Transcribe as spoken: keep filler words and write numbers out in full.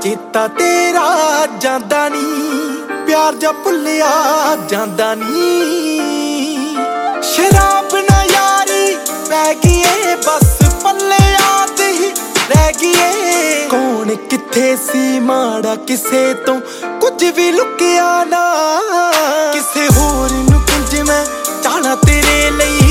ਕੀਤਾ ਤੇਰਾ ਜਾਂਦਾ ਨੀ, ਪਿਆਰ ਜਾ ਭੁੱਲਿਆ ਜਾਂਦਾ ਨੀ। ਸ਼ਰਾਬ ਨਾ ਯਾਰੀ ਪੈ ਗਈ ਏ ਬਸ ਪੱਲਿਆਂ ਤੇ ਹੀ ਰਹਿ ਗਈ ਏ। ਕੌਣ ਕਿੱਥੇ ਸੀ ਮਾੜਾ ਕਿਸੇ ਤੋਂ ਕੁਝ ਵੀ ਲੁਕਿਆ ਨਾ, ਕਿਸੇ ਹੋਰ ਨੂੰ ਕੁੰਝ ਮੈਂ ਚਾਹਣਾ ਤੇਰੇ ਲਈ